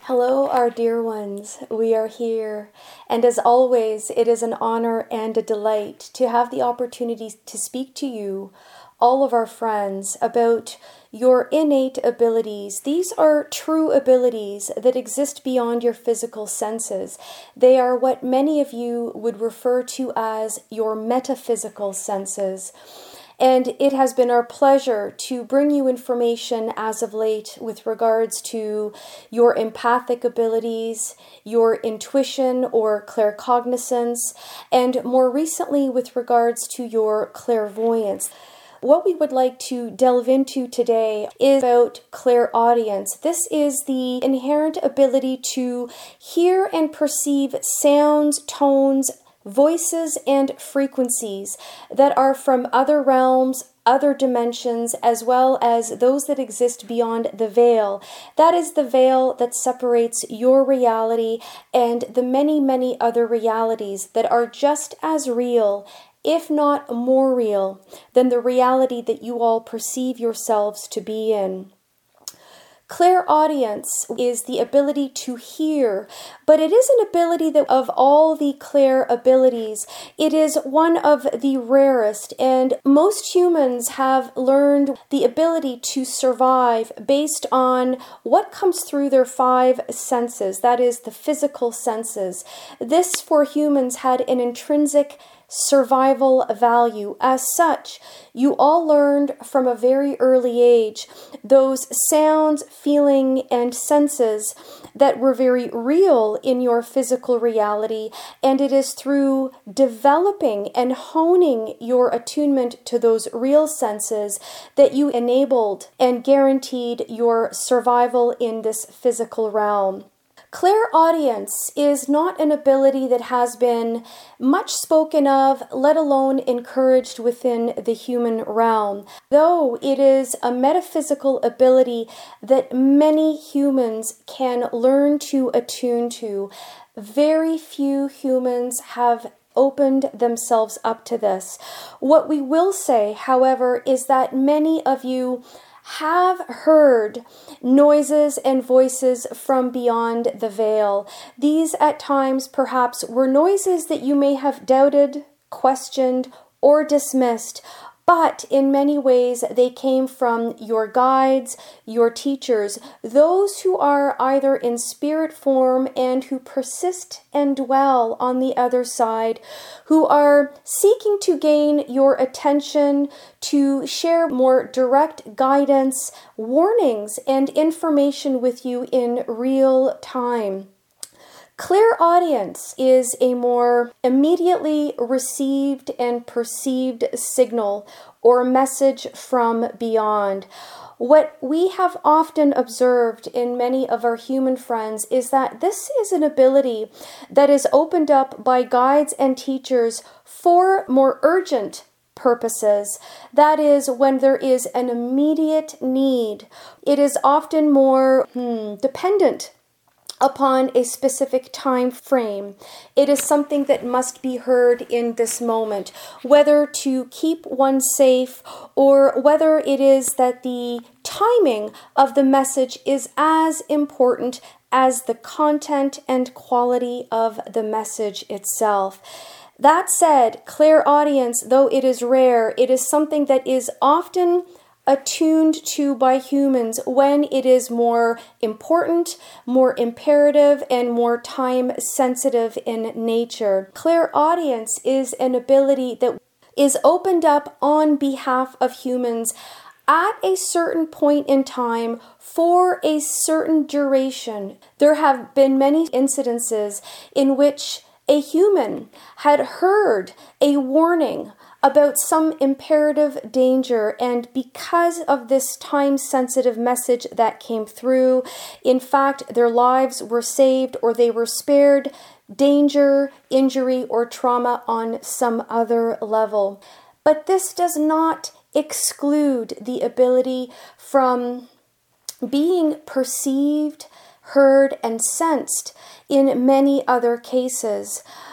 Hello, our dear ones. We are here. And as always, it is an honor and a delight to have the opportunity to speak to you, all of our friends, about your innate abilities. These are true abilities that exist beyond your physical senses. They are what many of you would refer to as your metaphysical senses. And it has been our pleasure to bring you information as of late with regards to your empathic abilities, your intuition or claircognizance, and more recently with regards to your clairvoyance. What we would like to delve into today is about clairaudience. This is the inherent ability to hear and perceive sounds, tones, voices and frequencies that are from other realms, other dimensions, as well as those that exist beyond the veil. That is the veil that separates your reality and the many, many other realities that are just as real, if not more real, than the reality that you all perceive yourselves to be in. Clairaudience is the ability to hear, but it is an ability that of all the clair abilities, it is one of the rarest, and most humans have learned the ability to survive based on what comes through their five senses, that is the physical senses. This for humans had an intrinsic survival value. As such, you all learned from a very early age those sounds, feeling, and senses that were very real in your physical reality, and it is through developing and honing your attunement to those real senses that you enabled and guaranteed your survival in this physical realm. Clairaudience is not an ability that has been much spoken of, let alone encouraged within the human realm, though it is a metaphysical ability that many humans can learn to attune to. Very few humans have opened themselves up to this. What we will say, however, is that many of you have heard noises and voices from beyond the veil. These at times perhaps were noises that you may have doubted, questioned, or dismissed, but in many ways they came from your guides, your teachers, those who are either in spirit form and who persist and dwell on the other side, who are seeking to gain your attention, to share more direct guidance, warnings, and information with you in real time. Clairaudience is a more immediately received and perceived signal or message from beyond. What we have often observed in many of our human friends is that this is an ability that is opened up by guides and teachers for more urgent purposes. That is, when there is an immediate need. It is often more dependent upon a specific time frame. It is something that must be heard in this moment, whether to keep one safe or whether it is that the timing of the message is as important as the content and quality of the message itself. That said, clairaudience, though it is rare, it is something that is often attuned to by humans when it is more important, more imperative, and more time sensitive in nature. Clairaudience is an ability that is opened up on behalf of humans at a certain point in time for a certain duration. There have been many incidences in which a human had heard a warning about some imperative danger, and because of this time-sensitive message that came through, in fact, their lives were saved or they were spared danger, injury, or trauma on some other level. But this does not exclude the ability from being perceived, heard, and sensed in many other cases.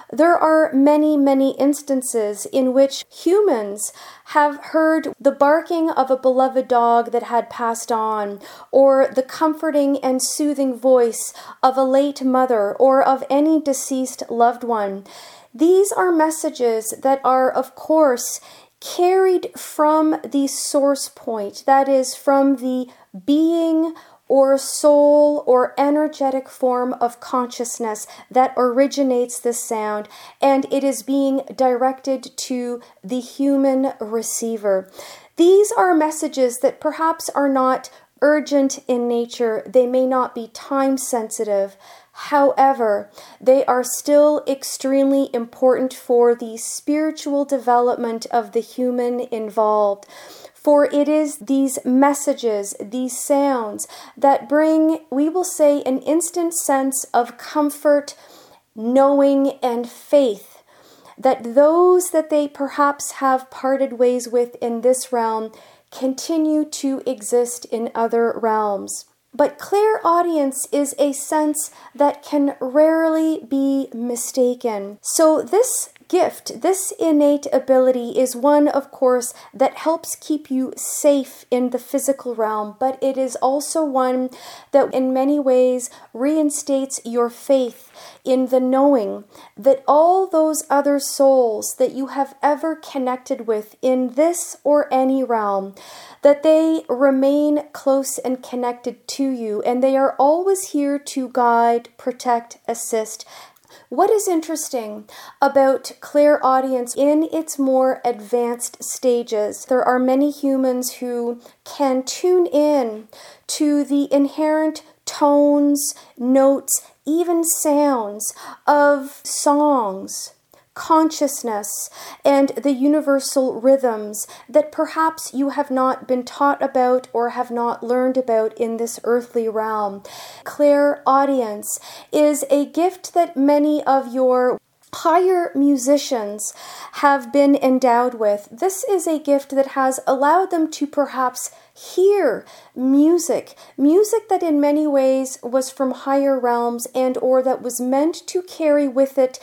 There are many, many instances in which humans have heard the barking of a beloved dog that had passed on, or the comforting and soothing voice of a late mother or of any deceased loved one. These are messages that are, of course, carried from the source point, that is, from the being or soul or energetic form of consciousness that originates this sound, and it is being directed to the human receiver. These are messages that perhaps are not urgent in nature. They may not be time sensitive. However, they are still extremely important for the spiritual development of the human involved. For it is these messages, these sounds, that bring, we will say, an instant sense of comfort, knowing, and faith that those that they perhaps have parted ways with in this realm continue to exist in other realms. But clairaudience is a sense that can rarely be mistaken. So this gift, this innate ability, is one, of course, that helps keep you safe in the physical realm, but it is also one that in many ways reinstates your faith in the knowing that all those other souls that you have ever connected with in this or any realm, that they remain close and connected to you, and they are always here to guide, protect, assist. What is interesting about clairaudience in its more advanced stages, there are many humans who can tune in to the inherent tones, notes, even sounds of songs, consciousness, and the universal rhythms that perhaps you have not been taught about or have not learned about in this earthly realm. Clairaudience is a gift that many of your higher musicians have been endowed with. This is a gift that has allowed them to perhaps hear music that in many ways was from higher realms and or that was meant to carry with it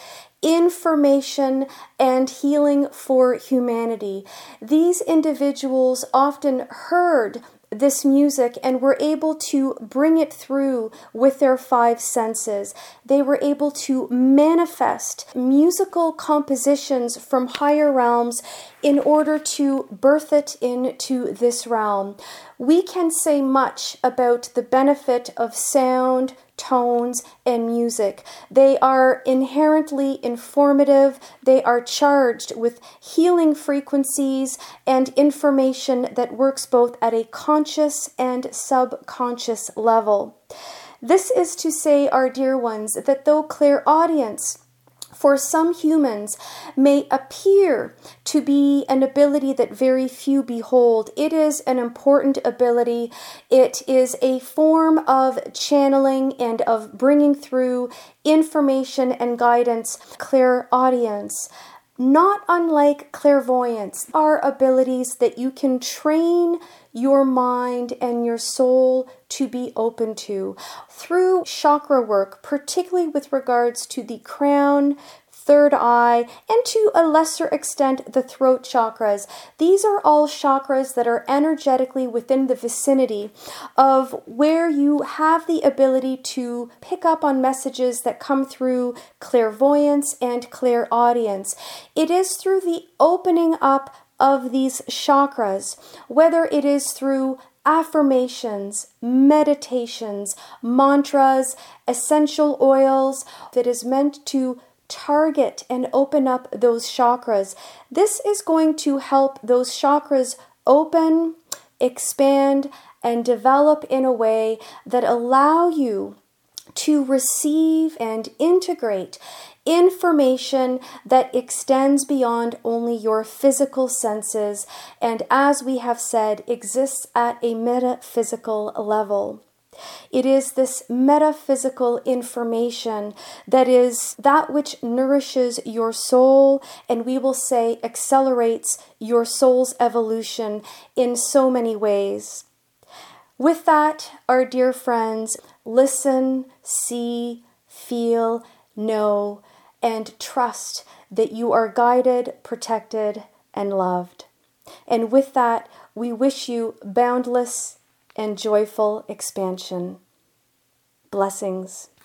information and healing for humanity. These individuals often heard this music and were able to bring it through with their five senses. They were able to manifest musical compositions from higher realms in order to birth it into this realm. We can say much about the benefit of sound, tones, and music. They are inherently informative. They are charged with healing frequencies and information that works both at a conscious and subconscious level. This is to say, our dear ones, that though clairaudience for some humans may appear to be an ability that very few behold, it is an important ability. It is a form of channeling and of bringing through information and guidance. Clairaudience, not unlike clairvoyance, are abilities that you can train your mind and your soul to be open to through chakra work, particularly with regards to the crown, third eye, and to a lesser extent the throat chakras. These are all chakras that are energetically within the vicinity of where you have the ability to pick up on messages that come through clairvoyance and clairaudience. It is through the opening up of these chakras, whether it is through affirmations, meditations, mantras, essential oils, that is meant to target and open up those chakras. This is going to help those chakras open, expand, and develop in a way that allow you to receive and integrate information that extends beyond only your physical senses and, as we have said, exists at a metaphysical level. It is this metaphysical information that is that which nourishes your soul, and we will say accelerates your soul's evolution in so many ways. With that, our dear friends, listen, see, feel, know, and trust that you are guided, protected, and loved. And with that, we wish you boundless and joyful expansion. Blessings.